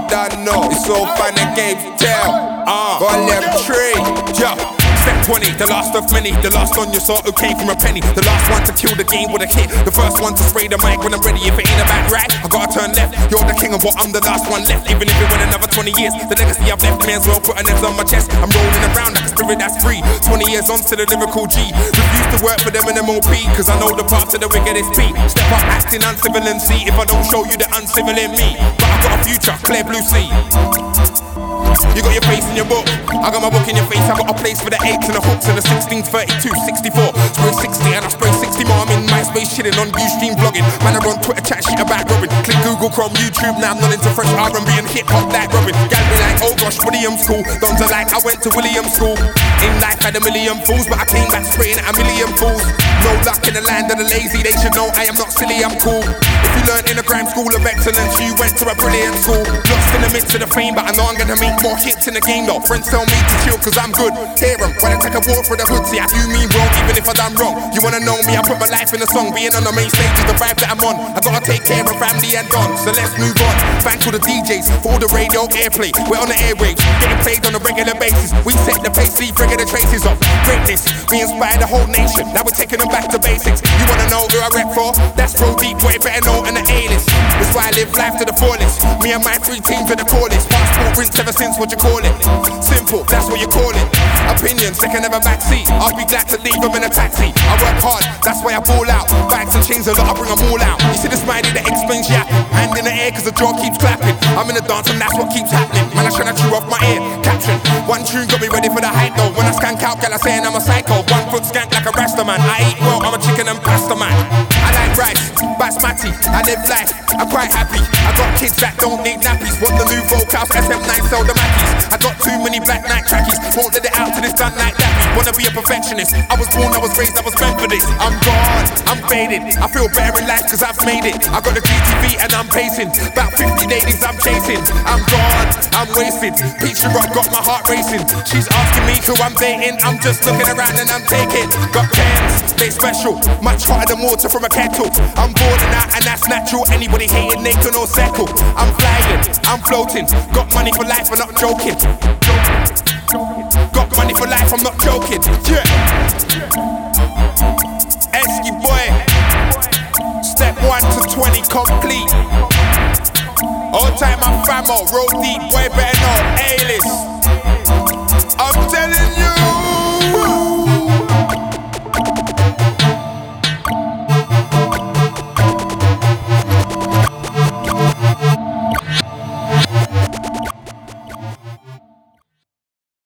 don't know. It's all fun and games, tell. Volume 3, yeah. Step 20, the last of many. The last on your sort who came from a penny. The last one to kill the game with a hit. The first one to spray the mic when I'm ready. If it ain't about right, I gotta turn left. You're the king of what, I'm the last one left. Even if it went another 20 years, the legacy I've left may as well put an X on my chest. I'm rolling around like a spirit that's free. 20 years on to the lyrical G. Refuse to work for them in MOP, cause I know the path to the wickedest P. Step up acting uncivil and see if I don't show you the uncivil in me. But I got a future, clear blue sea. You got your face in your book, I got my book in your face. I got a place for the 8s and the hooks and the 16s, 32, 64. Spray 60 and I spray 60 more. I'm in MySpace chilling on Ustream blogging. Man, I run Twitter chat shit about Robin. Click Google Chrome, YouTube, now I'm not into fresh R&B and hip hop like Robin. Gal be like, oh gosh, William school. Dons are like, I went to William school. In life had a million fools, but I came back spraying at a million fools. No luck in the land of the lazy, they should know I am not silly, I'm cool. If you learned in a crime school of excellence, you went to a brilliant school. Lost in the midst of the fame, but I know I'm gonna make more hits in the game though. Friends tell me to chill cause I'm good. Hear them when I take a walk through the hood. See I do mean wrong even if I done wrong. You wanna know me, I put my life in a song. Being on the main stage is the vibe that I'm on. I gotta take care of family and Don. So let's move on. Thanks to the DJs for all the radio airplay. We're on the airwaves, getting played on a regular basis. We set the pace, leave regular traces of greatness. We inspire the whole nation. Now we're taking them back to basics. You wanna know who I rep for? That's Pro Deep, boy, better know in the A-list. That's why I live life to the fullest. Me and my 3 teams are the coolest. Passport rinse ever since, what you call it? Simple, that's what you call it. Opinions, they can never backseat. I'll be glad to leave them in a taxi. I work hard, that's why I ball out. Bags and chains a lot, I bring them all out. You see the smiley that explains yapping. Hand in the air cause the jaw keeps clapping. I'm in the dance and that's what keeps happening. Man, I tryna chew off my ear, caption. One tune got me ready for the hype though. When I skank out, girl, I saying I'm a psycho. 1 foot skank like a Rasta man. I eat well, I'm a chicken and pasta man. I like rice, basmati, I live life, I'm quite happy. I got kids that don't need nappies. Want the new vocals, SM9 sell the Mackies. I got too many black night trackies. Won't let it out till it's done like that. Wanna be a perfectionist. I was born, I was raised, I was meant for this. I'm gone, I'm faded. I feel better in life cause I've made it. I got the GTV and I'm pacing. About 50 ladies I'm chasing. I'm gone, I'm wasted. Peachy Rock got my heart racing. She's asking me who I'm dating. I'm just looking around and I'm taking. Got tens, they special. Much hotter than water from a kettle. I'm boarding out and that's natural. Anybody hating, they can all settle. I'm flying, I'm floating. Got money for life, I'm not joking. Got money for life, I'm not joking. Yeah. Esky boy. Step 1 to 20 complete. All time my famo, roll deep, boy better know. A-list. I'm telling you.